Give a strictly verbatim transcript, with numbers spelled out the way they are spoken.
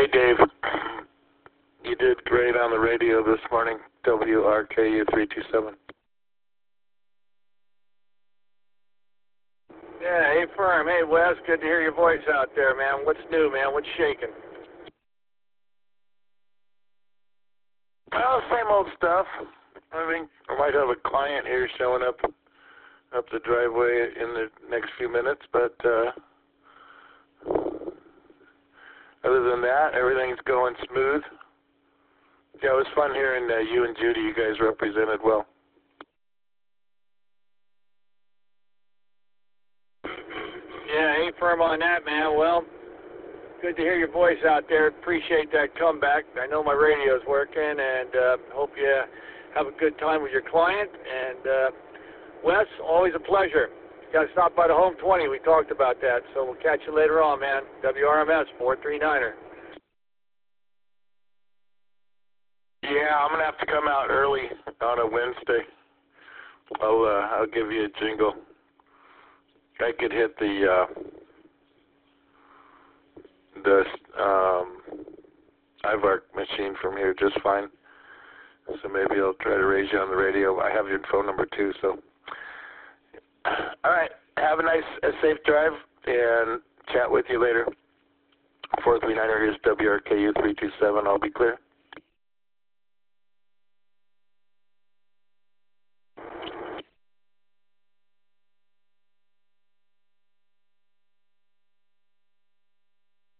Dave. You did great on the radio this morning, W R K U three two seven. Yeah, hey, Firm. Hey, Wes. Good to hear your voice out there, man. What's new, man? What's shaking? Well, same old stuff. I think I might have a client here showing up up the driveway in the next few minutes, but uh, other than that, everything's going smooth. Yeah, it was fun hearing uh, you and Judy. You guys represented well. Yeah, ain't firm on that, man. Well, good to hear your voice out there. Appreciate that comeback. I know my radio's working, and uh, hope you have a good time with your client. And uh, Wes, always a pleasure. Got to stop by the Home twenty. We talked about that, so we'll catch you later on, man. W R M S four three niner. Yeah, I'm gonna have to come out early on a Wednesday. I'll uh, I'll give you a jingle. I could hit the uh, the um, I V A R C machine from here just fine. So maybe I'll try to raise you on the radio. I have your phone number too. So, all right. Have a nice, a safe drive, and chat with you later. four three niner is W R K U three two seven. I'll be clear.